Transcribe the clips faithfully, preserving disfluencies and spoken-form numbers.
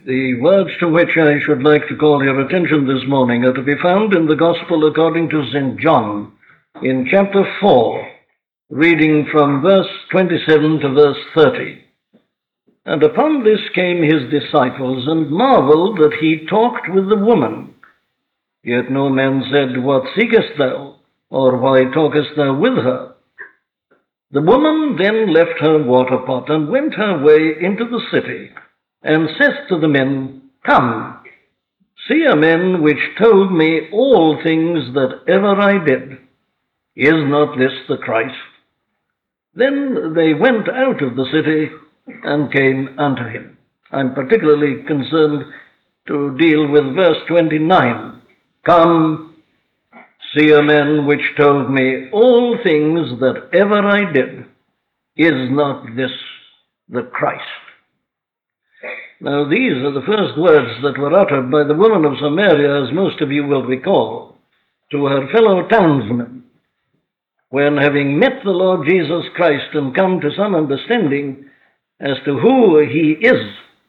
The words to which I should like to call your attention this morning are to be found in the Gospel according to Saint John, in chapter four, reading from verse twenty-seven to verse thirty. And upon this came his disciples, and marveled that he talked with the woman. Yet no man said, What seekest thou? Or why talkest thou with her? The woman then left her water pot, and went her way into the city, and saith to the men, Come, see a man which told me all things that ever I did. Is not this the Christ? Then they went out of the city and came unto him. I'm particularly concerned to deal with verse twenty-nine. Come, see a man which told me all things that ever I did. Is not this the Christ? Now, these are the first words that were uttered by the woman of Samaria, as most of you will recall, to her fellow townsmen, when, having met the Lord Jesus Christ and come to some understanding as to who he is,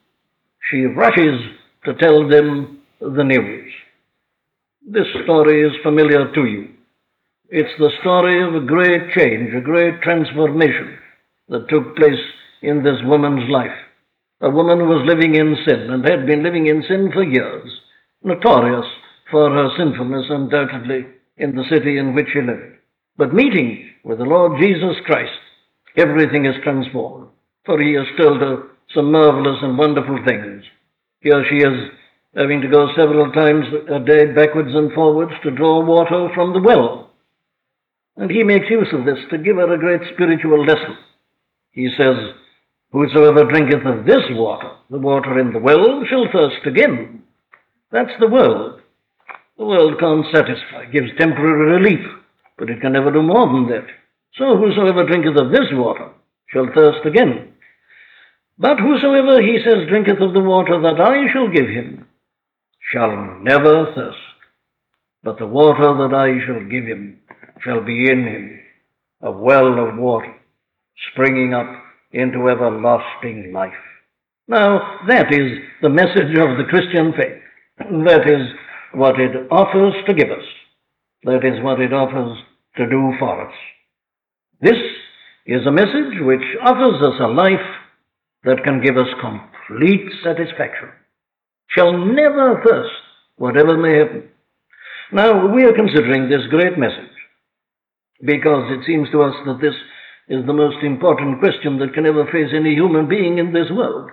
she rushes to tell them the news. This story is familiar to you. It's the story of a great change, a great transformation that took place in this woman's life. A woman who was living in sin, and had been living in sin for years, notorious for her sinfulness, undoubtedly, in the city in which she lived. But meeting with the Lord Jesus Christ, everything is transformed, for he has told her some marvelous and wonderful things. Here she is, having to go several times a day backwards and forwards to draw water from the well. And he makes use of this to give her a great spiritual lesson. He says, Whosoever drinketh of this water, the water in the well, shall thirst again. That's the world. The world can't satisfy, gives temporary relief, but it can never do more than that. So whosoever drinketh of this water shall thirst again. But whosoever, he says, drinketh of the water that I shall give him, shall never thirst. But the water that I shall give him shall be in him, a well of water, springing up into everlasting life. Now, that is the message of the Christian faith. That is what it offers to give us. That is what it offers to do for us. This is a message which offers us a life that can give us complete satisfaction. Shall never thirst, whatever may happen. Now, we are considering this great message because it seems to us that this is the most important question that can ever face any human being in this world.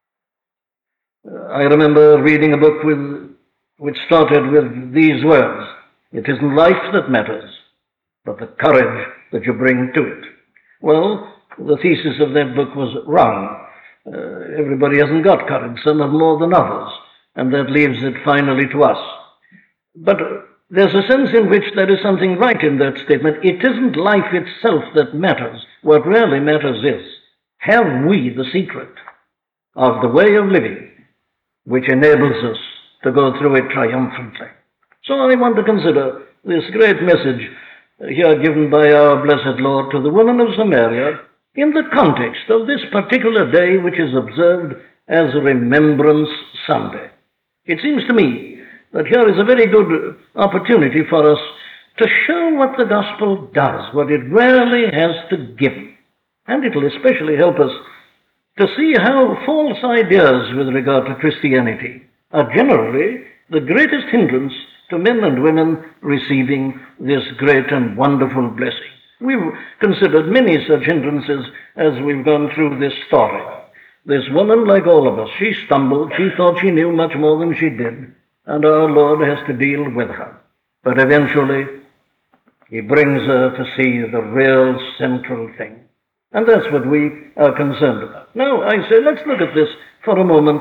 Uh, I remember reading a book with, which started with these words, It isn't life that matters, but the courage that you bring to it. Well, the thesis of that book was wrong. Uh, everybody hasn't got courage, some have more than others, and that leaves it finally to us. But uh, there's a sense in which there is something right in that statement. It isn't life itself that matters. What really matters is, have we the secret of the way of living which enables us to go through it triumphantly? So I want to consider this great message here given by our blessed Lord to the woman of Samaria in the context of this particular day which is observed as Remembrance Sunday. It seems to me that here is a very good opportunity for us to show what the gospel does, what it really has to give. And it will especially help us to see how false ideas with regard to Christianity are generally the greatest hindrance to men and women receiving this great and wonderful blessing. We've considered many such hindrances as we've gone through this story. This woman, like all of us, she stumbled, she thought she knew much more than she did, and our Lord has to deal with her. But eventually, he brings her to see the real central thing. And that's what we are concerned about. Now, I say, let's look at this for a moment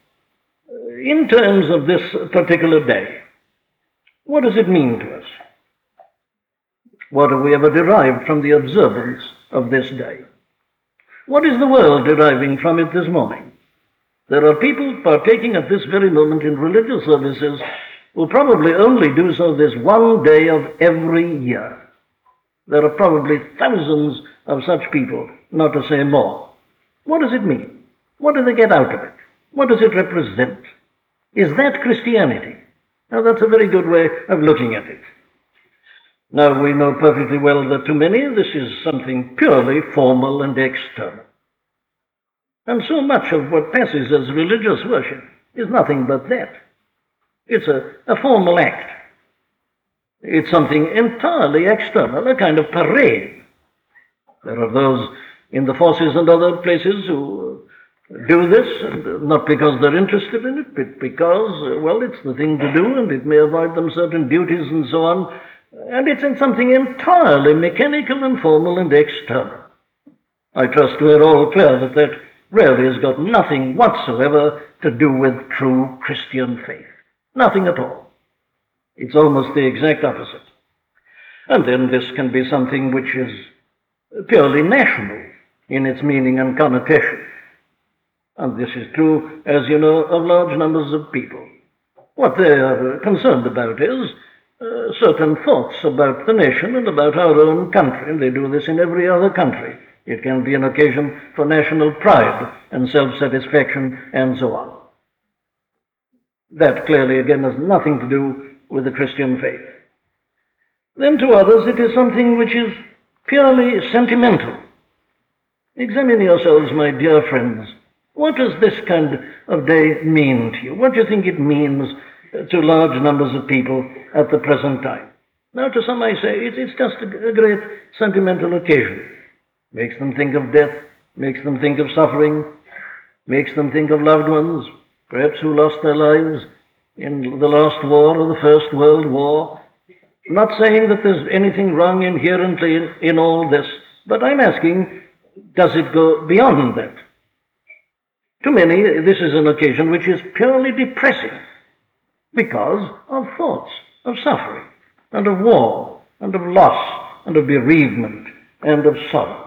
in terms of this particular day. What does it mean to us? What have we ever derived from the observance of this day? What is the world deriving from it this morning? There are people partaking at this very moment in religious services who probably only do so this one day of every year. There are probably thousands of such people, not to say more. What does it mean? What do they get out of it? What does it represent? Is that Christianity? Now, that's a very good way of looking at it. Now, we know perfectly well that to many this is something purely formal and external. And so much of what passes as religious worship is nothing but that. It's a, a formal act. It's something entirely external, a kind of parade. There are those in the forces and other places who do this, and not because they're interested in it, but because, well, it's the thing to do, and it may avoid them certain duties and so on, and it's in something entirely mechanical and formal and external. I trust we're all clear that that really has got nothing whatsoever to do with true Christian faith. Nothing at all. It's almost the exact opposite. And then this can be something which is purely national in its meaning and connotation. And this is true, as you know, of large numbers of people. What they are concerned about is uh, certain thoughts about the nation and about our own country. And they do this in every other country. It can be an occasion for national pride and self-satisfaction and so on. That clearly, again, has nothing to do with the Christian faith. Then to others, it is something which is purely sentimental. Examine yourselves, my dear friends. What does this kind of day mean to you? What do you think it means to large numbers of people at the present time? Now, to some I say, it's just a great sentimental occasion. Makes them think of death, makes them think of suffering, makes them think of loved ones, perhaps who lost their lives in the last war or the First World War. I'm not saying that there's anything wrong inherently in, in all this, but I'm asking, does it go beyond that? To many, this is an occasion which is purely depressing because of thoughts of suffering and of war and of loss and of bereavement and of sorrow.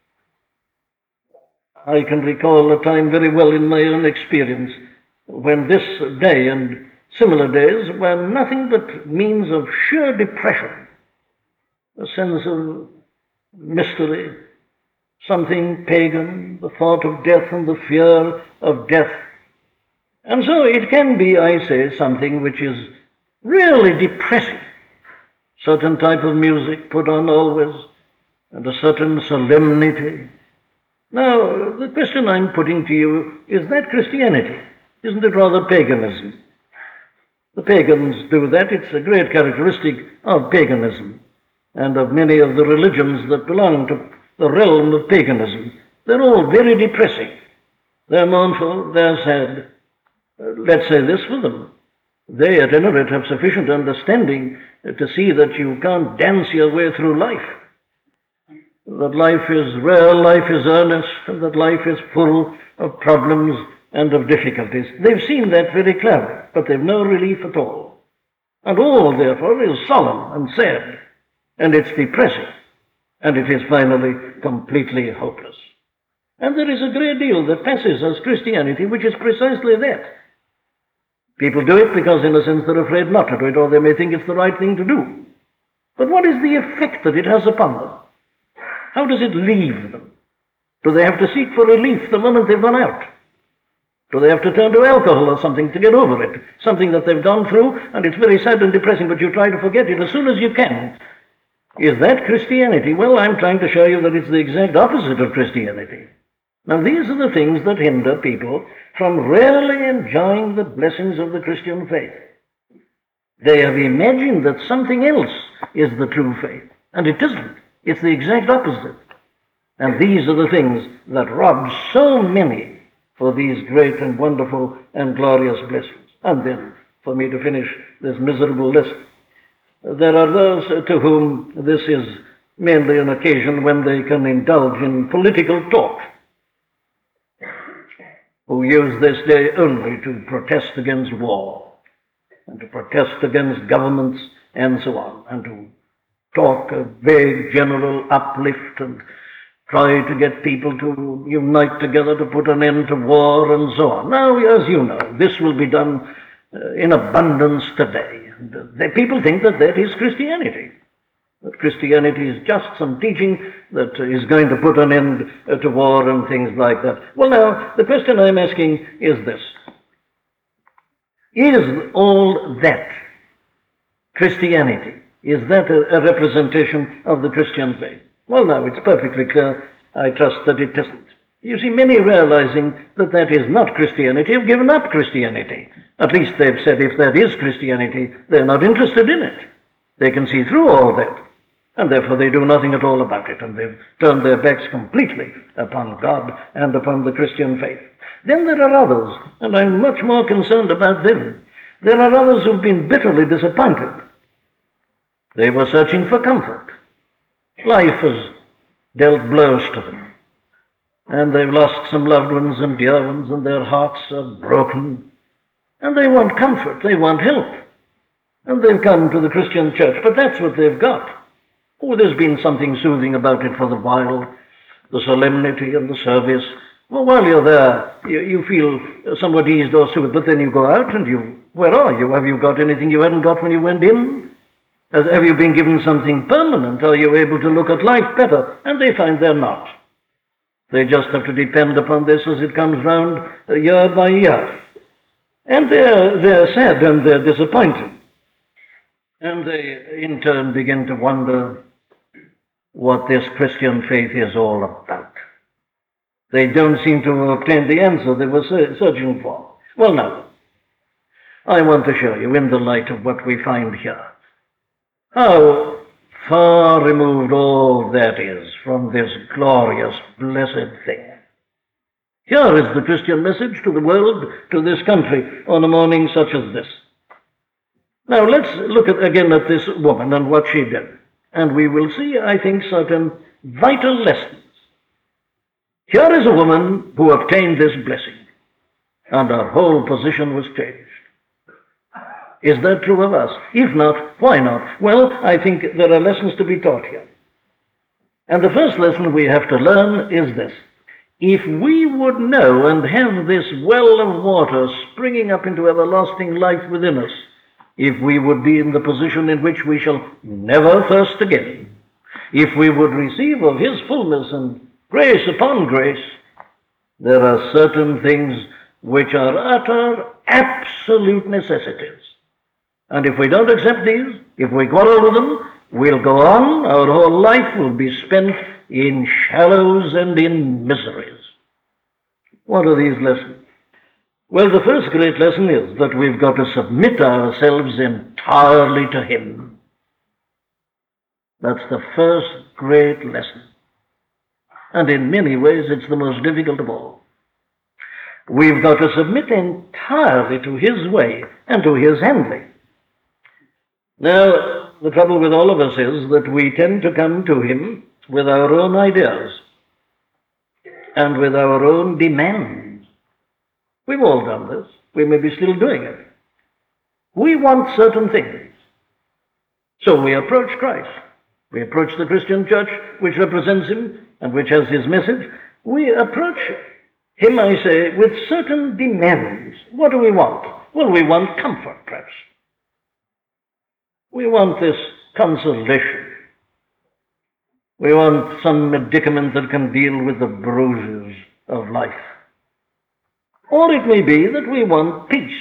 I can recall a time very well in my own experience when this day and similar days were nothing but means of sheer depression, a sense of mystery, something pagan, the thought of death and the fear of death. And so it can be, I say, something which is really depressing. Certain type of music put on always, and a certain solemnity. Now, the question I'm putting to you, is that Christianity? Isn't it rather paganism? The pagans do that. It's a great characteristic of paganism and of many of the religions that belong to the realm of paganism. They're all very depressing. They're mournful, they're sad. Uh, let's say this for them. They, at any rate, have sufficient understanding uh, to see that you can't dance your way through life. That life is real, life is earnest, and that life is full of problems and of difficulties. They've seen that very clearly, but they've no relief at all. And all, therefore, is solemn and sad, and it's depressing, and it is finally completely hopeless. And there is a great deal that passes as Christianity, which is precisely that. People do it because, in a sense, they're afraid not to do it, or they may think it's the right thing to do. But what is the effect that it has upon them? How does it leave them? Do they have to seek for relief the moment they've gone out? Do they have to turn to alcohol or something to get over it? Something that they've gone through, and it's very sad and depressing, but you try to forget it as soon as you can. Is that Christianity? Well, I'm trying to show you that it's the exact opposite of Christianity. Now, these are the things that hinder people from really enjoying the blessings of the Christian faith. They have imagined that something else is the true faith, and it isn't. It's the exact opposite. And these are the things that rob so many for these great and wonderful and glorious blessings. And then, for me to finish this miserable list, there are those to whom this is mainly an occasion when they can indulge in political talk, who use this day only to protest against war, and to protest against governments, and so on, and to talk a vague general uplift and try to get people to unite together to put an end to war and so on. Now, as you know, this will be done uh, in abundance today. And, uh, the people think that that is Christianity. that Christianity is just some teaching that is going to put an end to war and things like that. Well, now, the question I'm asking is this. Is all that Christianity? Is that a, a representation of the Christian faith? Well, now, it's perfectly clear. I trust that it isn't. You see, many realizing that that is not Christianity have given up Christianity. At least they've said if that is Christianity, they're not interested in it. They can see through all that, and therefore they do nothing at all about it, and they've turned their backs completely upon God and upon the Christian faith. Then there are others, and I'm much more concerned about them. There are others who've been bitterly disappointed. They were searching for comfort. Life has dealt blows to them. And they've lost some loved ones and dear ones, and their hearts are broken. And they want comfort, they want help. And they've come to the Christian church, but that's what they've got. Oh, there's been something soothing about it for the while, the solemnity and the service. Well, while you're there, you, you feel somewhat eased or soothed, but then you go out and you, where are you? Have you got anything you hadn't got when you went in? Have you been given something permanent? Are you able to look at life better? And they find they're not. They just have to depend upon this as it comes round uh, year by year. And they're, they're sad and they're disappointed. And they, in turn, begin to wonder what this Christian faith is all about. They don't seem to have obtained the answer they were searching for. Well, now, I want to show you, in the light of what we find here, how far removed all that is from this glorious, blessed thing. Here is the Christian message to the world, to this country, on a morning such as this. Now let's look at, again at this woman and what she did. And we will see, I think, certain vital lessons. Here is a woman who obtained this blessing, and her whole position was changed. Is that true of us? If not, why not? Well, I think there are lessons to be taught here. And the first lesson we have to learn is this. If we would know and have this well of water springing up into everlasting life within us, if we would be in the position in which we shall never thirst again, if we would receive of His fullness and grace upon grace, there are certain things which are utter, absolute necessities. And if we don't accept these, if we quarrel with them, we'll go on, our whole life will be spent in shallows and in miseries. What are these lessons? Well, the first great lesson is that we've got to submit ourselves entirely to Him. That's the first great lesson. And in many ways, it's the most difficult of all. We've got to submit entirely to His way and to His handling. Now, the trouble with all of us is that we tend to come to Him with our own ideas and with our own demands. We've all done this. We may be still doing it. We want certain things. So we approach Christ. We approach the Christian church, which represents Him and which has His message. We approach Him, I say, with certain demands. What do we want? Well, we want comfort, perhaps. We want this consolation. We want some medicament that can deal with the bruises of life. Or it may be that we want peace.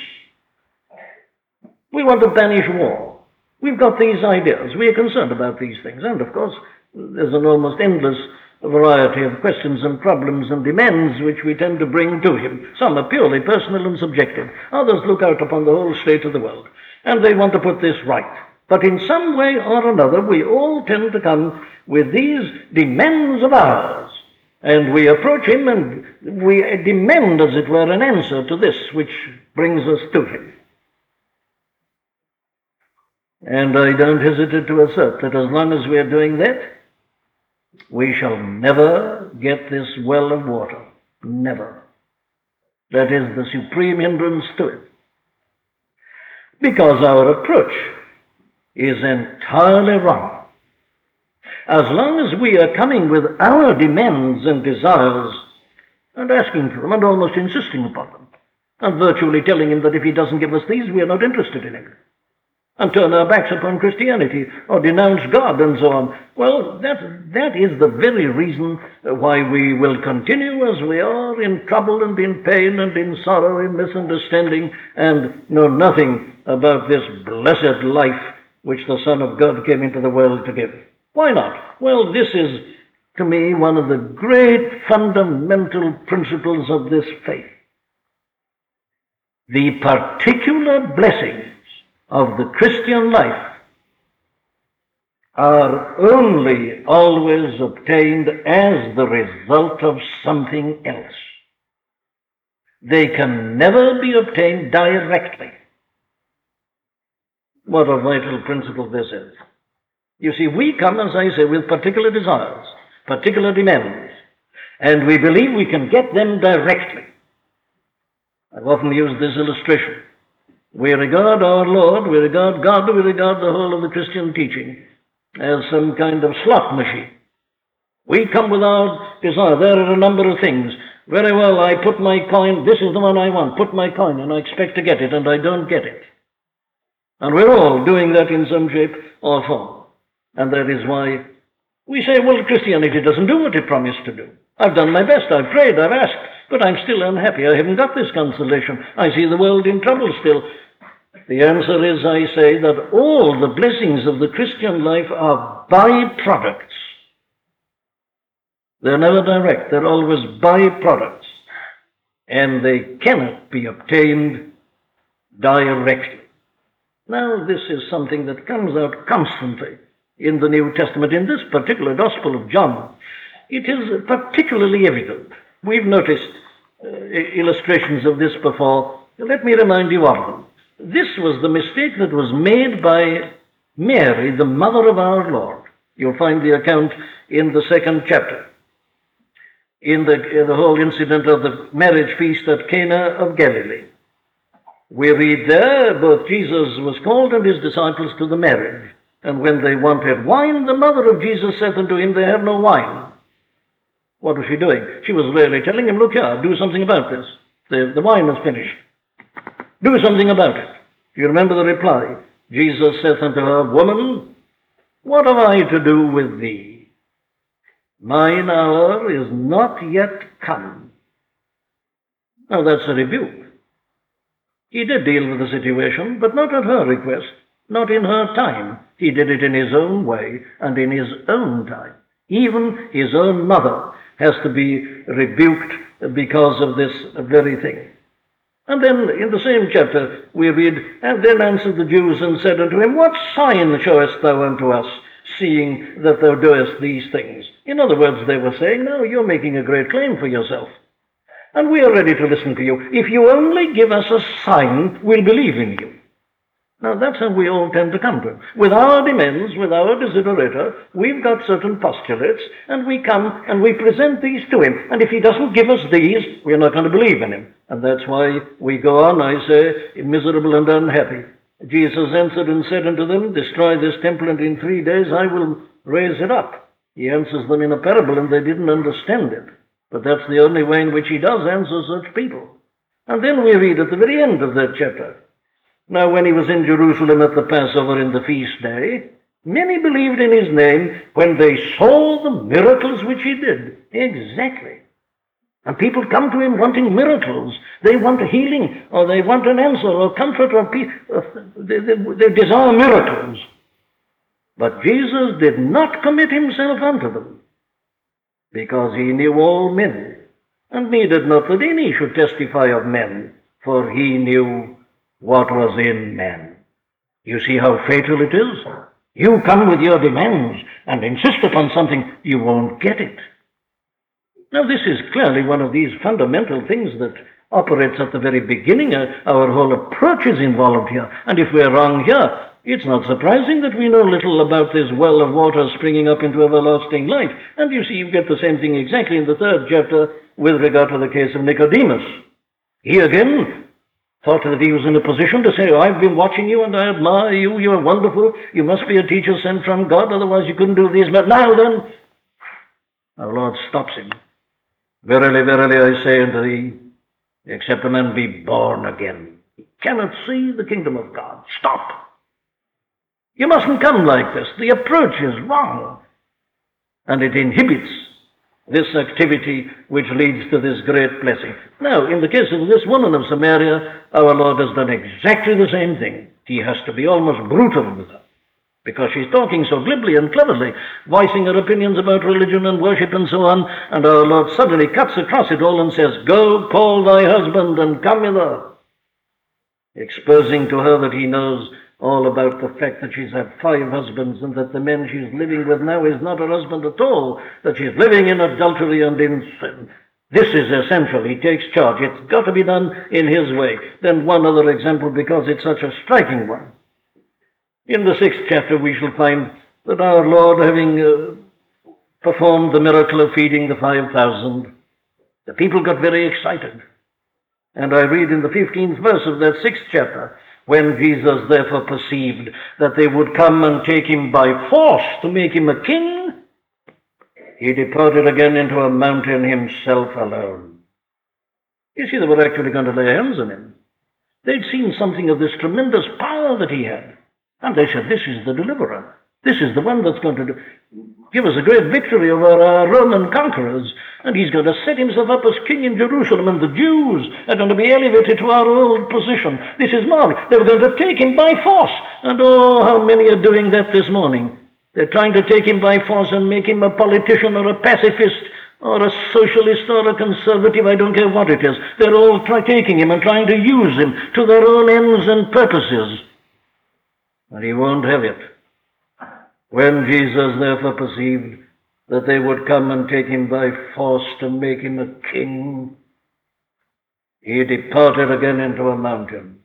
We want to banish war. We've got these ideas. We are concerned about these things. And, of course, there's an almost endless variety of questions and problems and demands which we tend to bring to Him. Some are purely personal and subjective. Others look out upon the whole state of the world. And they want to put this right. But in some way or another, we all tend to come with these demands of ours. And we approach Him and we demand, as it were, an answer to this which brings us to Him. And I don't hesitate to assert that as long as we are doing that, we shall never get this well of water. Never. That is the supreme hindrance to it. Because our approach is entirely wrong. As long as we are coming with our demands and desires and asking for them and almost insisting upon them and virtually telling Him that if He doesn't give us these, we are not interested in Him. and turn our backs upon Christianity or denounce God and so on. Well, that, that is the very reason why we will continue as we are, in trouble and in pain and in sorrow, in misunderstanding, and know nothing about this blessed life which the Son of God came into the world to give. Why not? Well, this is, to me, one of the great fundamental principles of this faith. The particular blessings of the Christian life are only always obtained as the result of something else. They can never be obtained directly. What a vital principle this is. You see, we come, as I say, with particular desires, particular demands, and we believe we can get them directly. I've often used this illustration. We regard our Lord, we regard God, we regard the whole of the Christian teaching as some kind of slot machine. We come with our desire. There are a number of things. Very well, I put my coin, this is the one I want, put my coin, and I expect to get it, and I don't get it. And we're all doing that in some shape or form. And that is why we say, well, Christianity doesn't do what it promised to do. I've done my best, I've prayed, I've asked, but I'm still unhappy. I haven't got this consolation. I see the world in trouble still. The answer is, I say, that all the blessings of the Christian life are byproducts. They're never direct. They're always byproducts. And they cannot be obtained directly. Now, this is something that comes out constantly in the New Testament. In this particular Gospel of John, it is particularly evident. We've noticed uh, illustrations of this before. Let me remind you of them. This was the mistake that was made by Mary, the mother of our Lord. You'll find the account in the second chapter, in the, in the whole incident of the marriage feast at Cana of Galilee. We read there, both Jesus was called and his disciples to the marriage. And when they wanted wine, the mother of Jesus said unto him, they have no wine. What was she doing? She was really telling him, look here, do something about this. The, the wine is finished. Do something about it. You remember the reply. Jesus saith unto her, woman, what have I to do with thee? Mine hour is not yet come. Now that's a rebuke. He did deal with the situation, but not at her request, not in her time. He did it in his own way and in his own time. Even his own mother has to be rebuked because of this very thing. And then in the same chapter we read, and then answered the Jews and said unto him, what sign showest thou unto us, seeing that thou doest these things? In other words, they were saying, no, you're making a great claim for yourself. And we are ready to listen to you. If you only give us a sign, we'll believe in you. Now, that's how we all tend to come to him. With our demands, with our desiderata, we've got certain postulates, and we come and we present these to him. And if he doesn't give us these, we're not going to believe in him. And that's why we go on, I say, miserable and unhappy. Jesus answered and said unto them, destroy this temple, and in three days I will raise it up. He answers them in a parable, and they didn't understand it. But that's the only way in which he does answer such people. And then we read at the very end of that chapter, now when he was in Jerusalem at the Passover in the feast day, many believed in his name when they saw the miracles which he did. Exactly. And people come to him wanting miracles. They want a healing, or they want an answer, or comfort, or peace. They, they, they desire miracles. But Jesus did not commit himself unto them, because he knew all men, and needed not that any should testify of men, for he knew what was in men. You see how fatal it is? You come with your demands and insist upon something, you won't get it. Now, this is clearly one of these fundamental things that operates at the very beginning. Our whole approach is involved here. And if we're wrong here, it's not surprising that we know little about this well of water springing up into everlasting life. And you see, you get the same thing exactly in the third chapter with regard to the case of Nicodemus. He again thought that he was in a position to say, oh, I've been watching you and I admire you, you're wonderful, you must be a teacher sent from God, otherwise you couldn't do these. But now then, our Lord stops him. Verily, verily, I say unto thee, except a man be born again, he cannot see the kingdom of God. Stop. You mustn't come like this. The approach is wrong. And it inhibits this activity which leads to this great blessing. Now, in the case of this woman of Samaria, our Lord has done exactly the same thing. He has to be almost brutal with her, because she's talking so glibly and cleverly, voicing her opinions about religion and worship and so on, and our Lord suddenly cuts across it all and says, "Go, call thy husband and come hither," exposing to her that he knows all about the fact that she's had five husbands and that the man she's living with now is not her husband at all, that she's living in adultery and in sin. This is essential. He takes charge. It's got to be done in his way. Then one other example, because it's such a striking one. In the sixth chapter, we shall find that our Lord, having uh, performed the miracle of feeding the five thousand, the people got very excited. And I read in the fifteenth verse of that sixth chapter, when Jesus therefore perceived that they would come and take him by force to make him a king, he departed again into a mountain himself alone. You see, they were actually going to lay hands on him. They'd seen something of this tremendous power that he had. And they said, "This is the deliverer. This is the one that's going to give us a great victory over our Roman conquerors. And he's going to set himself up as king in Jerusalem, and the Jews are going to be elevated to our old position. This is marvelous." They were going to take him by force. And oh, how many are doing that this morning? They're trying to take him by force and make him a politician or a pacifist or a socialist or a conservative. I don't care what it is. They're all try- taking him and trying to use him to their own ends and purposes. And he won't have it. When Jesus therefore perceived that they would come and take him by force to make him a king, he departed again into a mountain,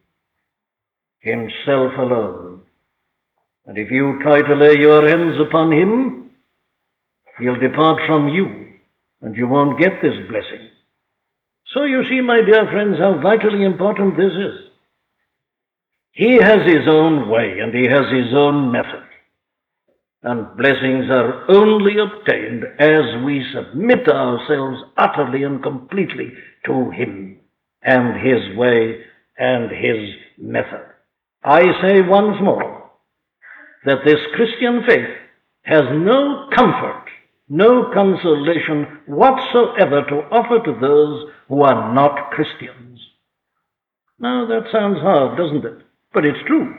himself alone. And if you try to lay your hands upon him, he'll depart from you, and you won't get this blessing. So you see, my dear friends, how vitally important this is. He has his own way, and he has his own method. And blessings are only obtained as we submit ourselves utterly and completely to him and his way and his method. I say once more that this Christian faith has no comfort, no consolation whatsoever to offer to those who are not Christians. Now, that sounds hard, doesn't it? But it's true.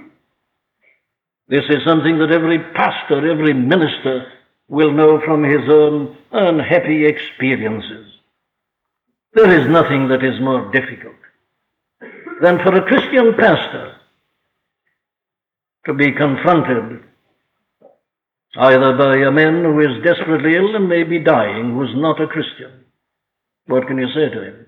This is something that every pastor, every minister will know from his own unhappy experiences. There is nothing that is more difficult than for a Christian pastor to be confronted either by a man who is desperately ill and may be dying, who is not a Christian. What can you say to him?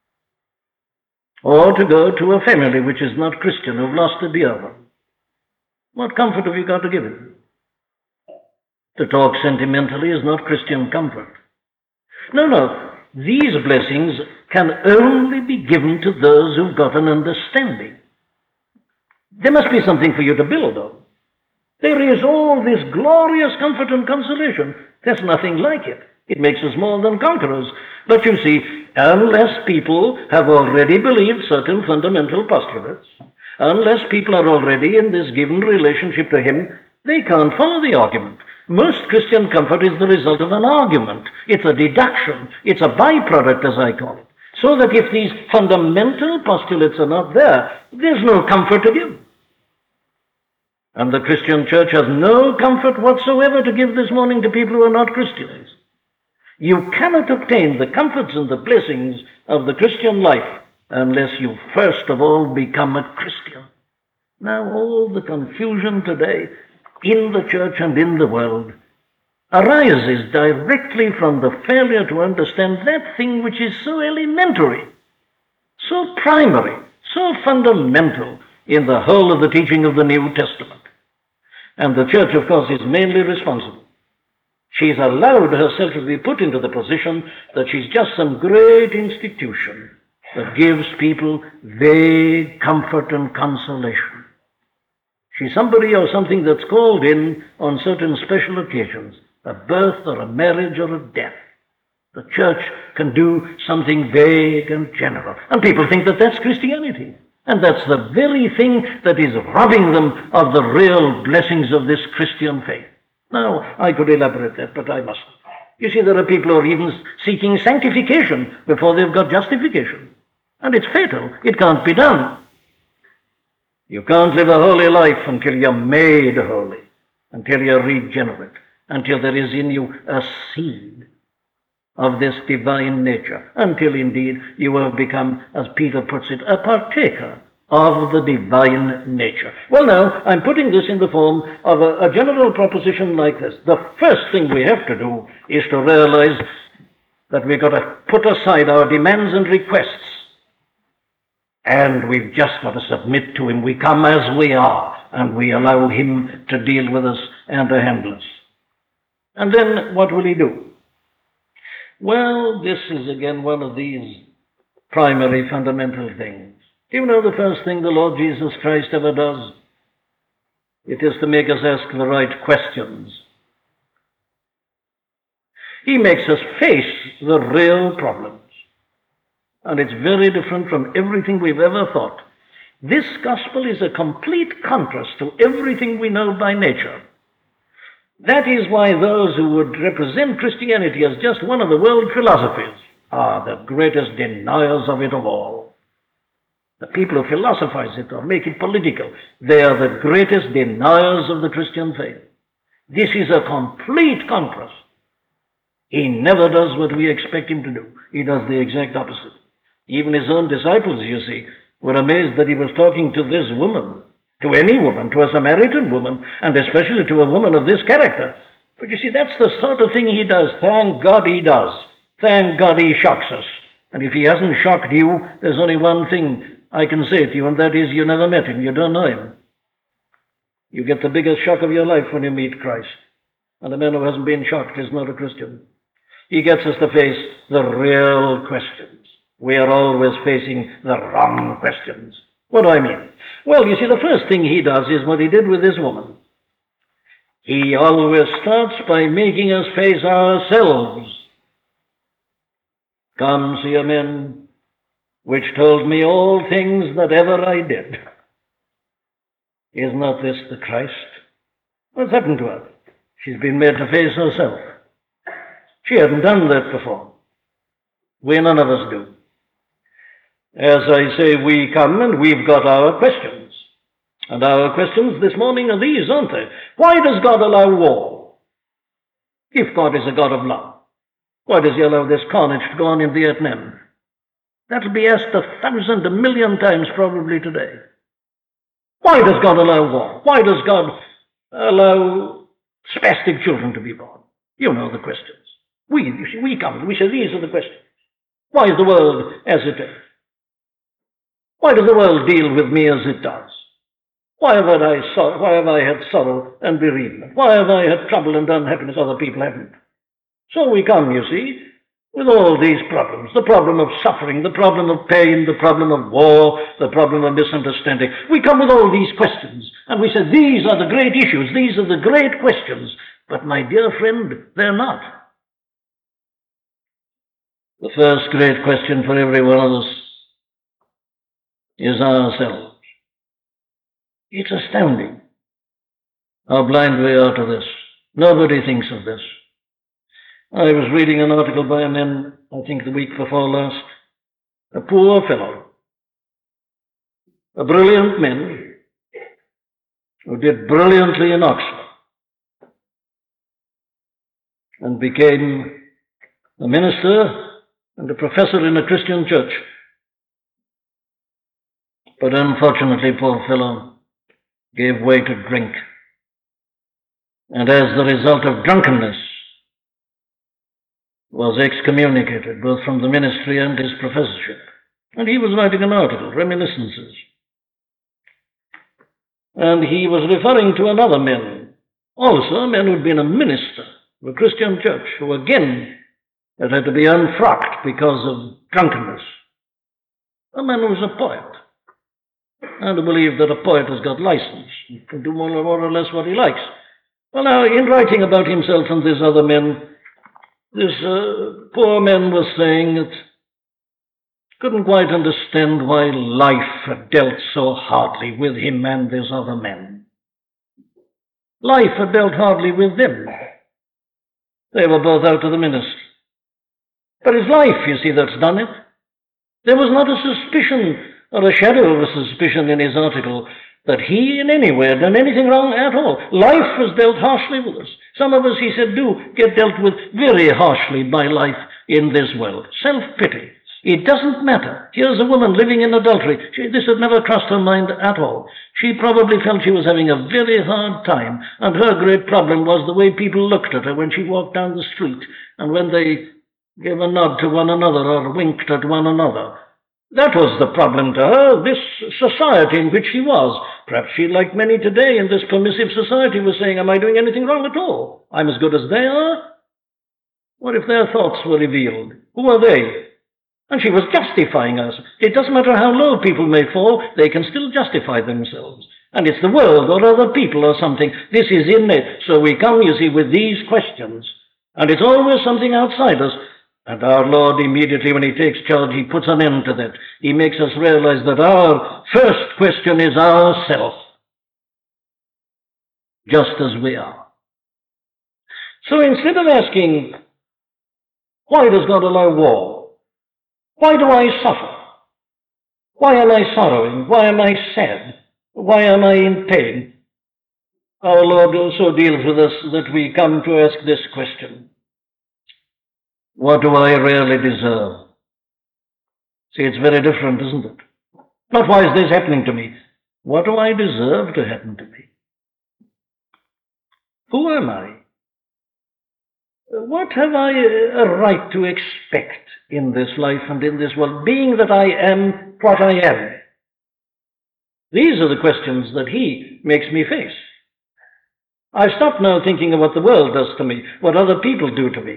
Or to go to a family which is not Christian, who've lost a dear one. What comfort have you got to give him? To talk sentimentally is not Christian comfort. No, no. These blessings can only be given to those who've got an understanding. There must be something for you to build on. There is all this glorious comfort and consolation. There's nothing like it. It makes us more than conquerors. But you see, unless people have already believed certain fundamental postulates, unless people are already in this given relationship to him, they can't follow the argument. Most Christian comfort is the result of an argument. It's a deduction. It's a byproduct, as I call it. So that if these fundamental postulates are not there, there's no comfort to give. And the Christian church has no comfort whatsoever to give this morning to people who are not Christians. You cannot obtain the comforts and the blessings of the Christian life unless you first of all become a Christian. Now, all the confusion today in the church and in the world arises directly from the failure to understand that thing which is so elementary, so primary, so fundamental in the whole of the teaching of the New Testament. And the church, of course, is mainly responsible. She's allowed herself to be put into the position that she's just some great institution that gives people vague comfort and consolation. She's somebody or something that's called in on certain special occasions, a birth or a marriage or a death. The church can do something vague and general. And people think that that's Christianity. And that's the very thing that is robbing them of the real blessings of this Christian faith. Now, I could elaborate that, but I mustn't. You see, there are people who are even seeking sanctification before they've got justification. And it's fatal. It can't be done. You can't live a holy life until you're made holy, until you're regenerate, until there is in you a seed of this divine nature, until indeed you have become, as Peter puts it, a partaker of the divine nature. Well, now, I'm putting this in the form of a, a general proposition like this. The first thing we have to do is to realize that we've got to put aside our demands and requests, and we've just got to submit to him. We come as we are, and we allow him to deal with us and to handle us. And then what will he do? Well, this is again one of these primary fundamental things. Do you know the first thing the Lord Jesus Christ ever does? It is to make us ask the right questions. He makes us face the real problems. And it's very different from everything we've ever thought. This gospel is a complete contrast to everything we know by nature. That is why those who would represent Christianity as just one of the world philosophies are the greatest deniers of it of all. The people who philosophize it or make it political, they are the greatest deniers of the Christian faith. This is a complete contrast. He never does what we expect him to do. He does the exact opposite. Even his own disciples, you see, were amazed that he was talking to this woman, to any woman, to a Samaritan woman, and especially to a woman of this character. But you see, that's the sort of thing he does. Thank God he does. Thank God he shocks us. And if he hasn't shocked you, there's only one thing I can say to you, and that is you never met him. You don't know him. You get the biggest shock of your life when you meet Christ. And a man who hasn't been shocked is not a Christian. He gets us to face the real questions. We are always facing the wrong questions. What do I mean? Well, you see, the first thing he does is what he did with this woman. He always starts by making us face ourselves. Come, see a man which told me all things that ever I did. Is not this the Christ? What's happened to her? She's been made to face herself. She hadn't done that before. We none of us do. As I say, we come and we've got our questions. And our questions this morning are these, aren't they? Why does God allow war? If God is a God of love, why does he allow this carnage to go on in Vietnam? That'll be asked a thousand, a million times probably today. Why does God allow war? Why does God allow spastic children to be born? You know the questions. We, you see, we come and we say these are the questions. Why is the world as it is? Why does the world deal with me as it does? Why have I, sor- why have I had sorrow and bereavement? Why have I had trouble and unhappiness other people haven't? So we come, you see, with all these problems. The problem of suffering, the problem of pain, the problem of war, the problem of misunderstanding. We come with all these questions, and we say, these are the great issues, these are the great questions. But my dear friend, they're not. The first great question for every one of us is ourselves. It's astounding how blind we are to this. Nobody thinks of this. I was reading an article by a man, I think the week before last, a poor fellow, a brilliant man who did brilliantly in Oxford and became a minister and a professor in a Christian church. But unfortunately, poor fellow gave way to drink. And as the result of drunkenness, was excommunicated both from the ministry and his professorship. And he was writing an article, Reminiscences. And he was referring to another man, also a man who had been a minister of a Christian church, who again had had to be unfrocked because of drunkenness. A man who was a poet, and who believed that a poet has got license, he can do more or less what he likes. Well, now, in writing about himself and this other man, this uh, poor man was saying that couldn't quite understand why life had dealt so hardly with him and these other men. Life had dealt hardly with them. They were both out of the ministry. But it's life, you see, that's done it. There was not a suspicion or a shadow of a suspicion in his article that he in any way had done anything wrong at all. Life was dealt harshly with us. Some of us, he said, do get dealt with very harshly by life in this world. Self-pity. It doesn't matter. Here's a woman living in adultery. She, this had never crossed her mind at all. She probably felt she was having a very hard time, and her great problem was the way people looked at her when she walked down the street, and when they gave a nod to one another or winked at one another. That was the problem to her, this society in which she was. Perhaps she, like many today in this permissive society, was saying, am I doing anything wrong at all? I'm as good as they are. What if their thoughts were revealed? Who are they? And she was justifying us. It doesn't matter how low people may fall, they can still justify themselves. And it's the world or other people or something. This is in it. So we come, you see, with these questions. And it's always something outside us. And our Lord, immediately when he takes charge, he puts an end to that. He makes us realize that our first question is ourself, just as we are. So instead of asking, why does God allow war? Why do I suffer? Why am I sorrowing? Why am I sad? Why am I in pain? Our Lord also deals with us that we come to ask this question. What do I really deserve? See, it's very different, isn't it? Not why is this happening to me? What do I deserve to happen to me? Who am I? What have I a right to expect in this life and in this world, being that I am what I am? These are the questions that he makes me face. I've stopped now thinking of what the world does to me, what other people do to me.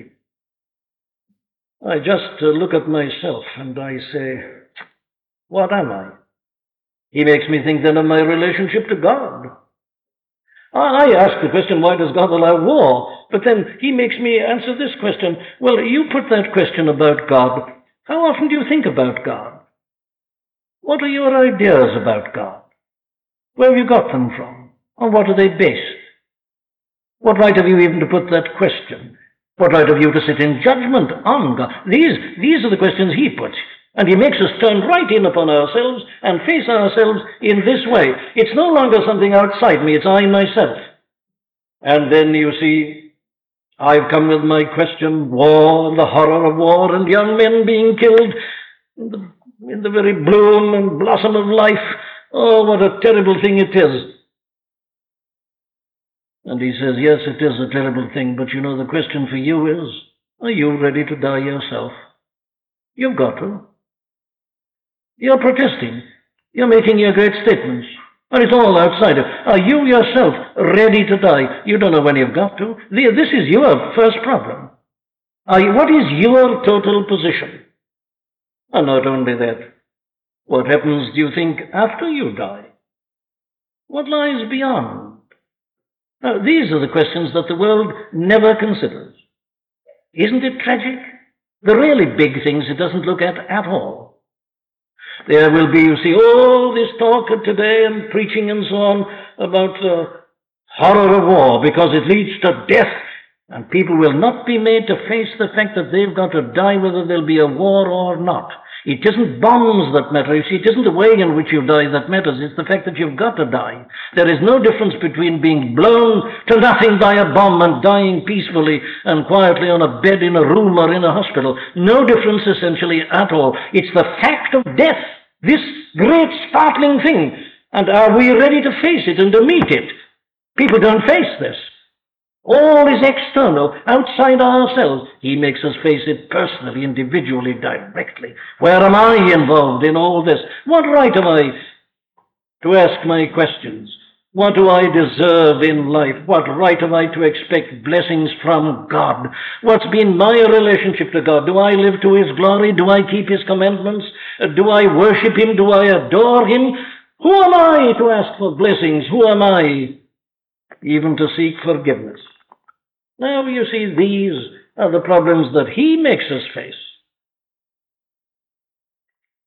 I just uh, look at myself and I say, what am I? He makes me think then of my relationship to God. I ask the question, why does God allow war? But then he makes me answer this question. Well, you put that question about God. How often do you think about God? What are your ideas about God? Where have you got them from? On what are they based? What right have you even to put that question? What right have you to sit in judgment on God? These, these are the questions he puts. And he makes us turn right in upon ourselves and face ourselves in this way. It's no longer something outside me, it's I myself. And then you see, I've come with my question, war, the horror of war, and young men being killed in the, in the very bloom and blossom of life. Oh, what a terrible thing it is. And he says, yes, it is a terrible thing, but you know, the question for you is, are you ready to die yourself? You've got to. You're protesting. You're making your great statements. And it's all outside of. Are you yourself ready to die? You don't know when you've got to. This is your first problem. Are you, what is your total position? And not only that, what happens, do you think, after you die? What lies beyond? Now, these are the questions that the world never considers. Isn't it tragic? The really big things it doesn't look at at all. There will be, you see, all this talk of today and preaching and so on about the horror of war because it leads to death, and people will not be made to face the fact that they've got to die whether there'll be a war or not. It isn't bombs that matter. You see, it isn't the way in which you die that matters. It's the fact that you've got to die. There is no difference between being blown to nothing by a bomb and dying peacefully and quietly on a bed in a room or in a hospital. No difference essentially at all. It's the fact of death, this great startling thing. And are we ready to face it and to meet it? People don't face this. All is external, outside ourselves. He makes us face it personally, individually, directly. Where am I involved in all this? What right have I to ask my questions? What do I deserve in life? What right have I to expect blessings from God? What's been my relationship to God? Do I live to his glory? Do I keep his commandments? Do I worship him? Do I adore him? Who am I to ask for blessings? Who am I even to seek forgiveness? Now, you see, these are the problems that he makes us face.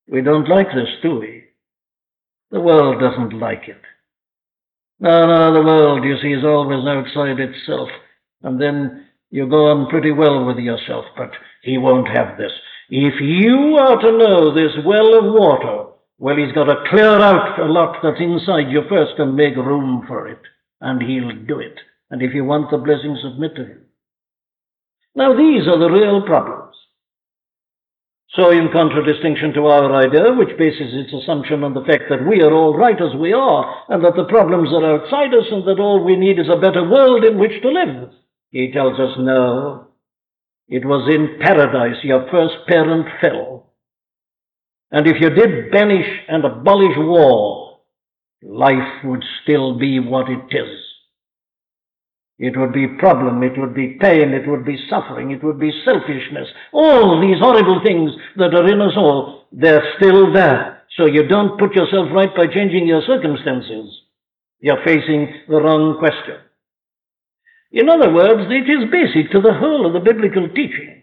We don't like this, do we? The world doesn't like it. No, no, the world, you see, is always outside itself. And then you go on pretty well with yourself, but he won't have this. If you are to know this well of water, well, he's got to clear out a lot that's inside you first and make room for it. And he'll do it. And if you want the blessing, submit to him. Now, these are the real problems. So, in contradistinction to our idea, which bases its assumption on the fact that we are all right as we are, and that the problems are outside us, and that all we need is a better world in which to live, he tells us, no. It was in paradise your first parent fell. And if you did banish and abolish war, life would still be what it is. It would be problem, it would be pain, it would be suffering, it would be selfishness. All these horrible things that are in us all, they're still there. So you don't put yourself right by changing your circumstances. You're facing the wrong question. In other words, it is basic to the whole of the biblical teaching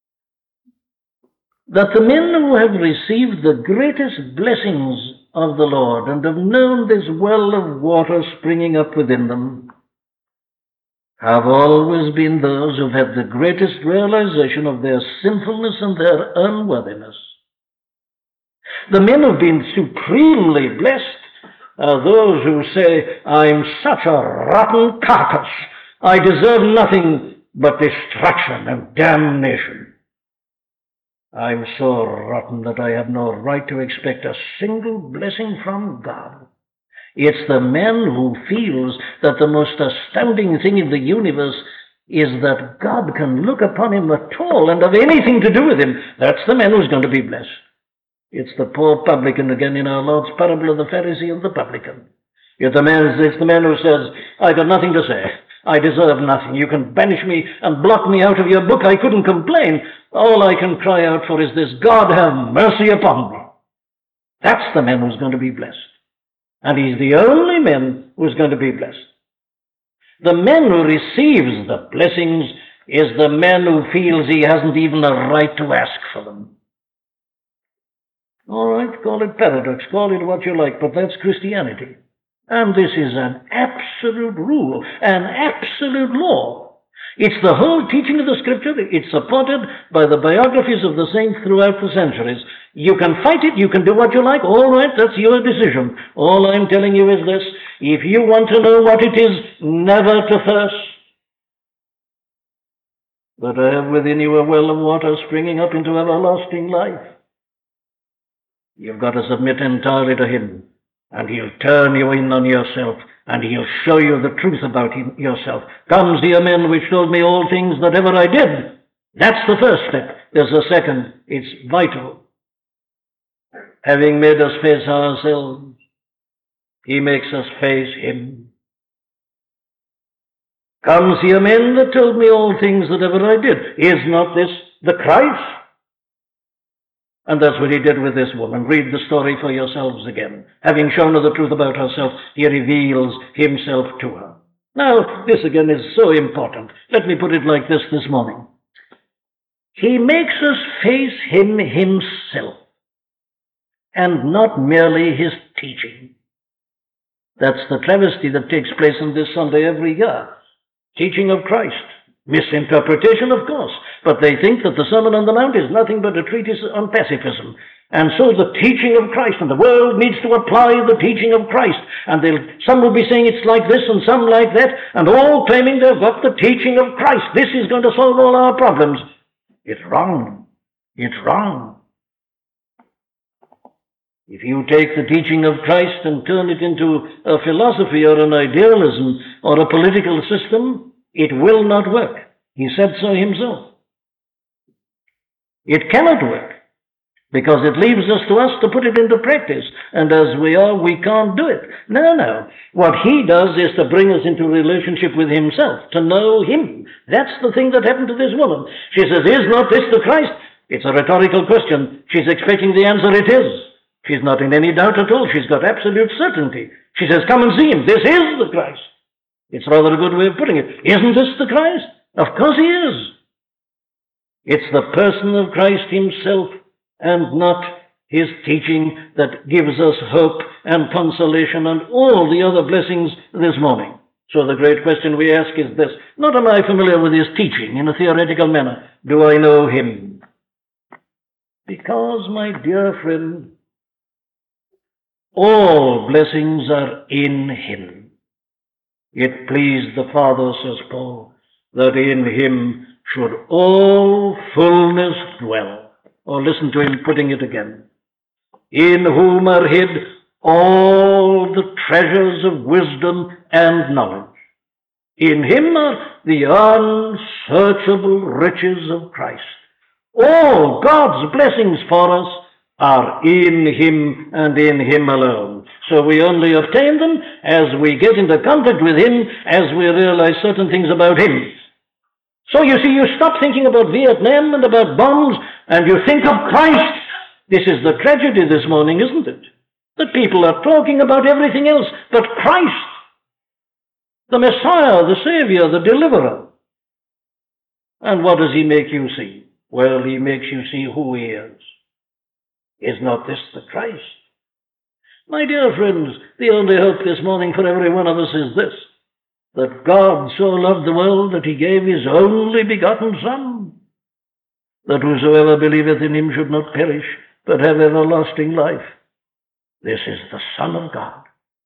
that the men who have received the greatest blessings of the Lord and have known this well of water springing up within them have always been those who've had the greatest realization of their sinfulness and their unworthiness. The men who've been supremely blessed are those who say, I'm such a rotten carcass. I deserve nothing but destruction and damnation. I'm so rotten that I have no right to expect a single blessing from God. It's the man who feels that the most astounding thing in the universe is that God can look upon him at all and have anything to do with him. That's the man who's going to be blessed. It's the poor publican again in our Lord's parable of the Pharisee and the publican. It's the man, it's the man who says, I got nothing to say. I deserve nothing. You can banish me and block me out of your book. I couldn't complain. All I can cry out for is this, God have mercy upon me. That's the man who's going to be blessed. And he's the only man who's going to be blessed. The man who receives the blessings is the man who feels he hasn't even a right to ask for them. All right, call it paradox, call it what you like, but that's Christianity. And this is an absolute rule, an absolute law. It's the whole teaching of the Scripture. It's supported by the biographies of the saints throughout the centuries. You can fight it, you can do what you like, all right, that's your decision. All I'm telling you is this, if you want to know what it is never to thirst, but to have within you a well of water springing up into everlasting life, you've got to submit entirely to him, and he'll turn you in on yourself, and he'll show you the truth about him, yourself. Comes the amen which told me all things that ever I did. That's the first step. There's a second. It's vital. Having made us face ourselves, he makes us face him. Comes the amen that told me all things that ever I did. Is not this the Christ? And that's what he did with this woman. Read the story for yourselves again. Having shown her the truth about herself, he reveals himself to her. Now, this again is so important. Let me put it like this this morning. He makes us face him himself, and not merely his teaching. That's the travesty that takes place on this Sunday every year. Teaching of Christ. Misinterpretation, of course, but they think that the Sermon on the Mount is nothing but a treatise on pacifism. And so the teaching of Christ, and the world needs to apply the teaching of Christ. And they'll, some will be saying it's like this and some like that, and all claiming they've got the teaching of Christ. This is going to solve all our problems. It's wrong. It's wrong. If you take the teaching of Christ and turn it into a philosophy or an idealism or a political system, it will not work. He said so himself. It cannot work because it leaves us to us to put it into practice. And as we are, we can't do it. No, no. What he does is to bring us into relationship with himself, to know him. That's the thing that happened to this woman. She says, is not this the Christ? It's a rhetorical question. She's expecting the answer, it is. She's not in any doubt at all. She's got absolute certainty. She says, come and see him. This is the Christ. It's rather a good way of putting it. Isn't this the Christ? Of course he is. It's the person of Christ himself and not his teaching that gives us hope and consolation and all the other blessings this morning. So the great question we ask is this: not am I familiar with his teaching in a theoretical manner, do I know him? Because, my dear friend, all blessings are in him. It pleased the Father, says Paul, that in him should all fullness dwell. Or listen to him putting it again. In whom are hid all the treasures of wisdom and knowledge. In him are the unsearchable riches of Christ. All God's blessings for us are in him and in him alone. So we only obtain them as we get into contact with him, as we realize certain things about him. So you see, you stop thinking about Vietnam and about bombs, and you think of Christ. This is the tragedy this morning, isn't it? That people are talking about everything else but Christ, the Messiah, the Savior, the Deliverer. And what does he make you see? Well, he makes you see who he is. Is not this the Christ? My dear friends, the only hope this morning for every one of us is this: that God so loved the world that he gave his only begotten Son, that whosoever believeth in him should not perish, but have everlasting life. This is the Son of God.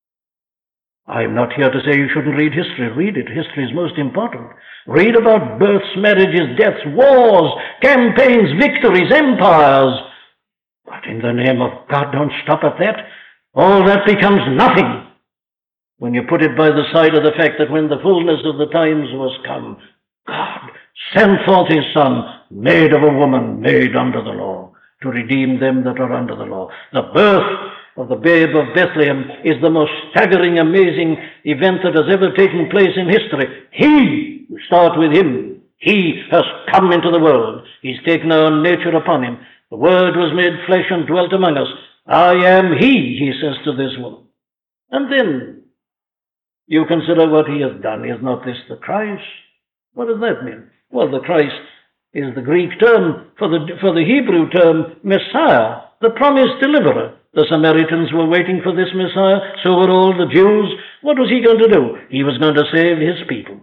I'm not here to say you shouldn't read history. Read it. History is most important. Read about births, marriages, deaths, wars, campaigns, victories, empires. But in the name of God, don't stop at that. All that becomes nothing when you put it by the side of the fact that when the fullness of the times was come, God sent forth his Son, made of a woman, made under the law, to redeem them that are under the law. The birth of the babe of Bethlehem is the most staggering, amazing event that has ever taken place in history. He, you start with him, he has come into the world. He's taken our nature upon him. The Word was made flesh and dwelt among us. I am he, he says to this woman. And then you consider what he has done. Is not this the Christ? What does that mean? Well, the Christ is the Greek term for the, for the Hebrew term Messiah, the promised deliverer. The Samaritans were waiting for this Messiah, so were all the Jews. What was he going to do? He was going to save his people.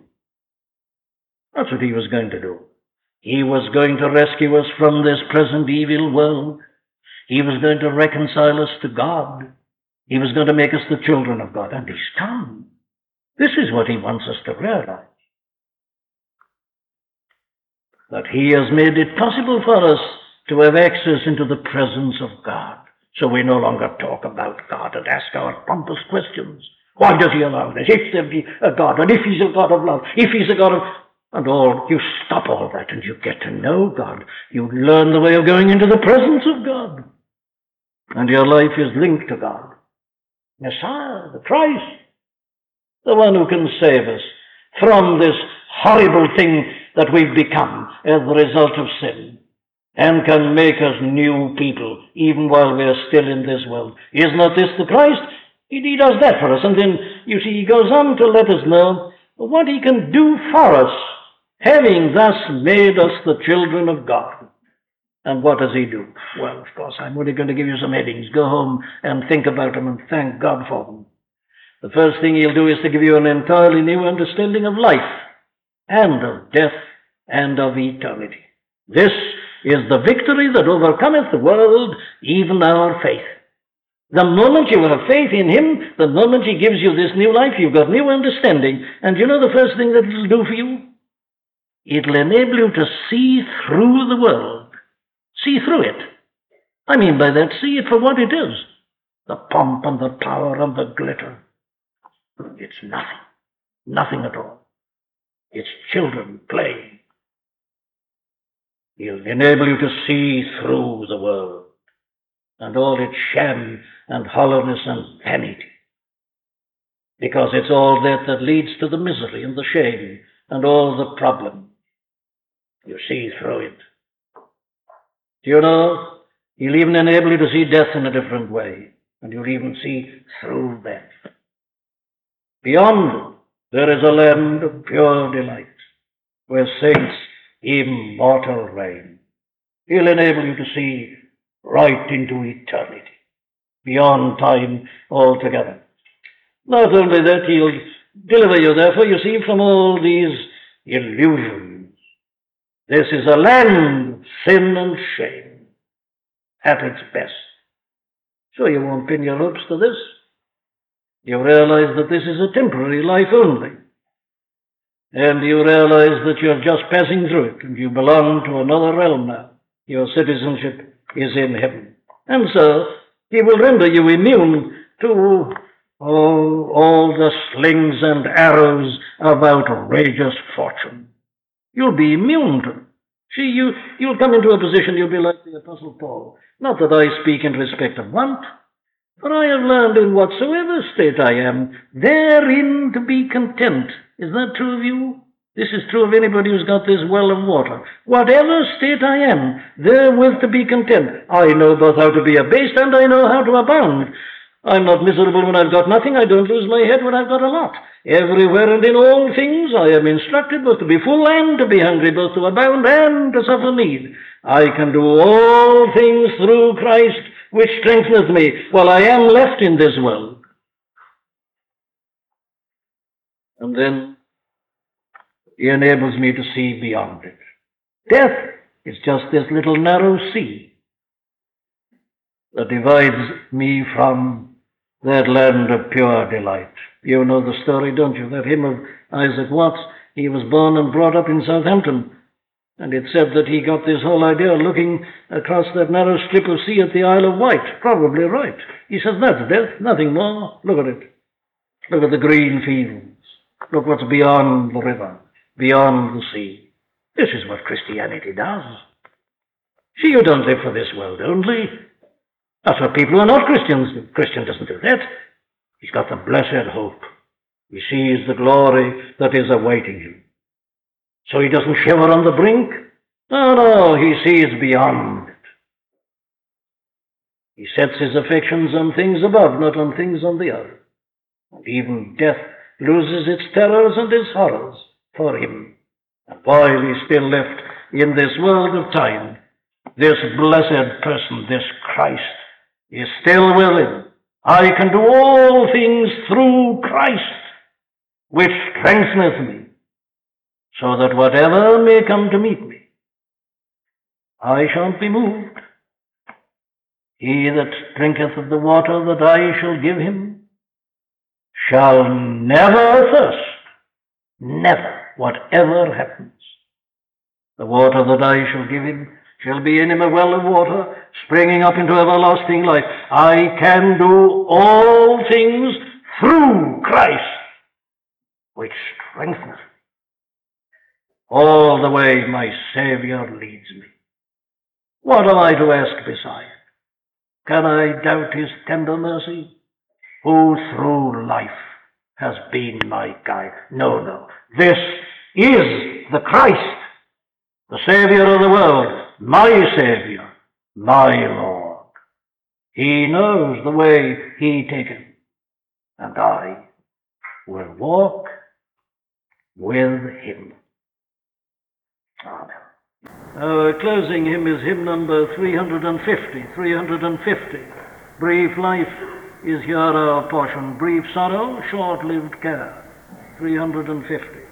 That's what he was going to do. He was going to rescue us from this present evil world. He was going to reconcile us to God. He was going to make us the children of God. And he's come. This is what he wants us to realize. That he has made it possible for us to have access into the presence of God. So we no longer talk about God and ask our pompous questions. Why does he allow this? If there be a God, and if he's a God of love, if he's a God of... And all, you stop all that and you get to know God. You learn the way of going into the presence of God. And your life is linked to God. Messiah, the Christ, the one who can save us from this horrible thing that we've become as the result of sin, and can make us new people even while we are still in this world. Is not this the Christ? He, he does that for us. And then, you see, he goes on to let us know what he can do for us, having thus made us the children of God. And what does he do? Well, of course, I'm only going to give you some headings. Go home and think about them and thank God for them. The first thing he'll do is to give you an entirely new understanding of life and of death and of eternity. This is the victory that overcometh the world, even our faith. The moment you have faith in him, the moment he gives you this new life, you've got new understanding. And you know the first thing that it'll do for you? It'll enable you to see through the world. See through it. I mean by that, see it for what it is. The pomp and the power and the glitter. It's nothing. Nothing at all. It's children playing. He'll enable you to see through the world and all its sham and hollowness and vanity. Because it's all that that leads to the misery and the shame and all the problem. You see through it. Do you know, he'll even enable you to see death in a different way. And you'll even see through that. Beyond, there is a land of pure delight, where saints immortal reign. He'll enable you to see right into eternity, beyond time altogether. Not only that, he'll deliver you, therefore, you see, from all these illusions. This is a land of sin and shame at its best. So you won't pin your hopes to this. You realize that this is a temporary life only. And you realize that you're just passing through it, and you belong to another realm now. Your citizenship is in heaven. And so, he will render you immune to oh, all the slings and arrows of outrageous fortune. You'll be immune to them. See, you, you'll come into a position, you'll be like the Apostle Paul. Not that I speak in respect of want, for I have learned in whatsoever state I am, therein to be content. Is that true of you? This is true of anybody who's got this well of water. Whatever state I am, therewith to be content. I know both how to be abased and I know how to abound. I'm not miserable when I've got nothing. I don't lose my head when I've got a lot. Everywhere and in all things I am instructed both to be full and to be hungry, both to abound and to suffer need. I can do all things through Christ, which strengtheneth me, while I am left in this world. And then he enables me to see beyond it. Death is just this little narrow sea that divides me from that land of pure delight. You know the story, don't you? That hymn of Isaac Watts. He was born and brought up in Southampton. And it said that he got this whole idea looking across that narrow strip of sea at the Isle of Wight. Probably right. He says, that's death, nothing more. Look at it. Look at the green fields. Look what's beyond the river, beyond the sea. This is what Christianity does. See, you don't live for this world only. That's what people who are not Christians do. Christian doesn't do that. He's got the blessed hope. He sees the glory that is awaiting him. So he doesn't shiver on the brink. No, no, he sees beyond it. He sets his affections on things above, not on things on the earth. And even death loses its terrors and its horrors for him. And while he's still left in this world of time, this blessed person, this Christ, is still with him. I can do all things through Christ, which strengtheneth me, so that whatever may come to meet me, I shan't be moved. He that drinketh of the water that I shall give him shall never thirst, never, whatever happens. The water that I shall give him shall be in him a well of water, springing up into everlasting life. I can do all things through Christ, which strengthens me. All the way my Savior leads me. What am I to ask beside? Can I doubt his tender mercy, who through life has been my guide? No, no. This is the Christ, the Savior of the world, my Savior, my Lord. He knows the way he taketh, and I will walk with him. Amen. Our closing hymn is hymn number three hundred fifty. three hundred fifty. Brief life is here our portion. Brief sorrow, short-lived care. three hundred fifty.